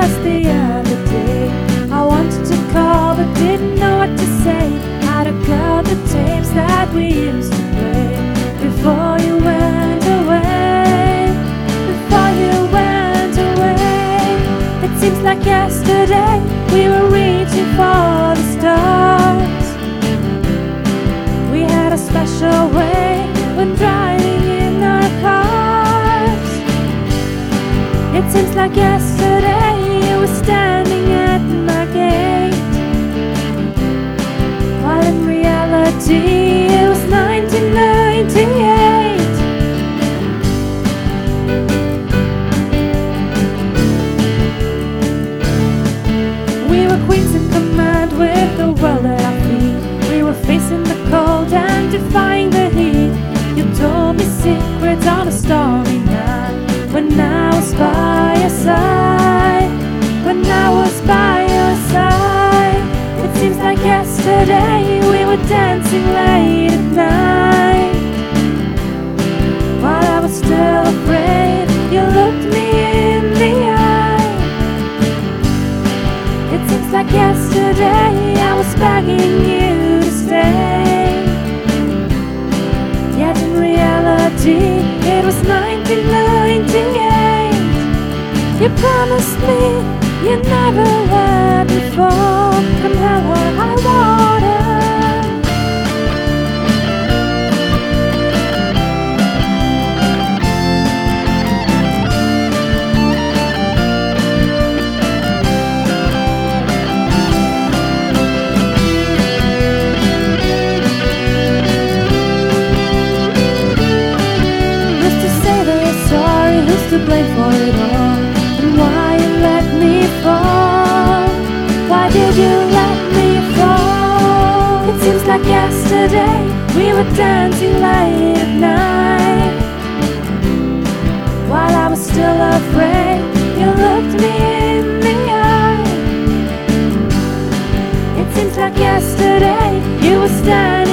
just the other day. I wanted to call but didn't know what to say. Had a girl the tapes that we used to play before you went away. Before you went away. It seems like yesterday we were reaching for the stars. We had a special way when driving in our cars. It seems like yesterday you were standing at my gate, while in reality it was 1998. We were queens in command with the world at our feet. We were facing the cold and defying the heat. You told me secrets on a stormy night when I was by your side. When I was by your side. It seems like yesterday we were dancing late at night. While I was still afraid, you looked me in the eye. It seems like yesterday I was begging you to stay. Yet in reality it was 1998. You promised me you never let me fall, come hell or high water. Who's to say that you're sorry? Who's to blame for it all? And why you let me fall? Why did you let me fall? It seems like yesterday we were dancing late at night. While I was still afraid, you looked me in the eye. It seems like yesterday you were standing